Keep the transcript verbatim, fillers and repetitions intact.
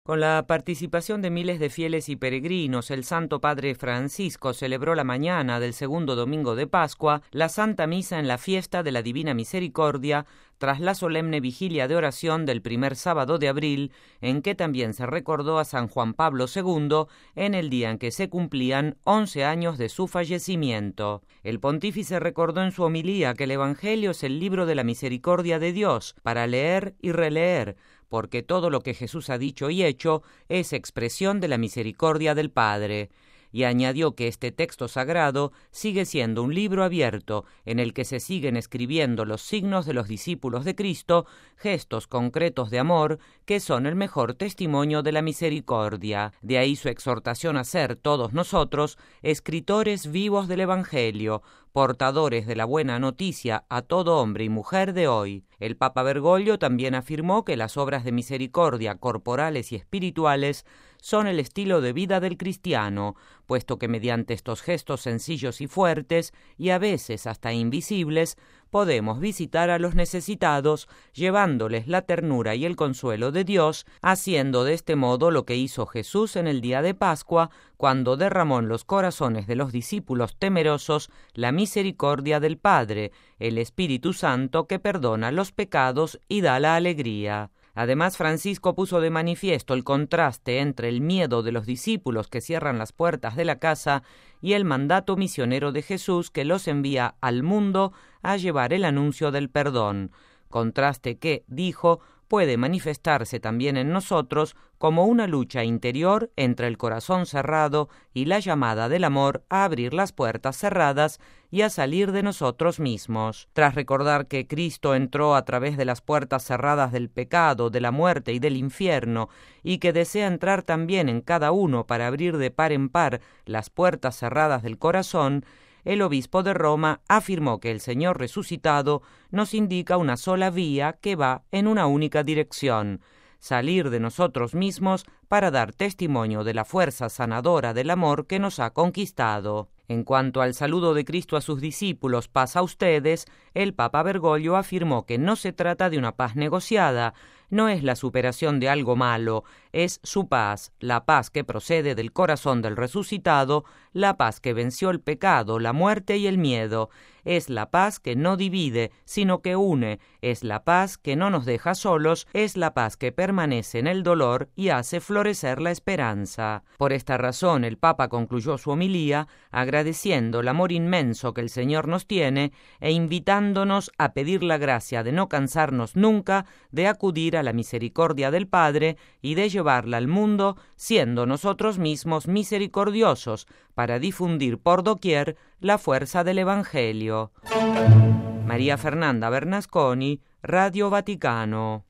Con la participación de miles de fieles y peregrinos, el Santo Padre Francisco celebró la mañana del segundo domingo de Pascua la Santa Misa en la fiesta de la Divina Misericordia, tras la solemne vigilia de oración del primer sábado de abril, en que también se recordó a San Juan Pablo segundo en el día en que se cumplían once años de su fallecimiento. El pontífice recordó en su homilía que el Evangelio es el libro de la misericordia de Dios, para leer y releer, porque todo lo que Jesús ha dicho y hecho es expresión de la misericordia del Padre. Y añadió que este texto sagrado sigue siendo un libro abierto en el que se siguen escribiendo los signos de los discípulos de Cristo, gestos concretos de amor que son el mejor testimonio de la misericordia. De ahí su exhortación a ser todos nosotros escritores vivos del Evangelio, portadores de la buena noticia a todo hombre y mujer de hoy. El Papa Bergoglio también afirmó que las obras de misericordia corporales y espirituales son el estilo de vida del cristiano, puesto que mediante estos gestos sencillos y fuertes, y a veces hasta invisibles, podemos visitar a los necesitados, llevándoles la ternura y el consuelo de Dios, haciendo de este modo lo que hizo Jesús en el día de Pascua, cuando derramó en los corazones de los discípulos temerosos la misericordia del Padre, el Espíritu Santo que perdona los pecados y da la alegría. Además, Francisco puso de manifiesto el contraste entre el miedo de los discípulos que cierran las puertas de la casa y el mandato misionero de Jesús que los envía al mundo a llevar el anuncio del perdón. Contraste que, dijo, puede manifestarse también en nosotros como una lucha interior entre el corazón cerrado y la llamada del amor a abrir las puertas cerradas y a salir de nosotros mismos. Tras recordar que Cristo entró a través de las puertas cerradas del pecado, de la muerte y del infierno, y que desea entrar también en cada uno para abrir de par en par las puertas cerradas del corazón, el obispo de Roma afirmó que el Señor resucitado nos indica una sola vía que va en una única dirección: salir de nosotros mismos para dar testimonio de la fuerza sanadora del amor que nos ha conquistado. En cuanto al saludo de Cristo a sus discípulos, paz a ustedes, el Papa Bergoglio afirmó que no se trata de una paz negociada, no es la superación de algo malo, es su paz, la paz que procede del corazón del resucitado, la paz que venció el pecado, la muerte y el miedo. Es la paz que no divide, sino que une, es la paz que no nos deja solos, es la paz que permanece en el dolor y hace florecer la esperanza. Por esta razón, el Papa concluyó su homilía agradeciendo el amor inmenso que el Señor nos tiene e invitándonos a pedir la gracia de no cansarnos nunca de acudir a la misericordia del Padre y de llevarla al mundo, siendo nosotros mismos misericordiosos, para difundir por doquier la fuerza del Evangelio. María Fernanda Bernasconi, Radio Vaticano.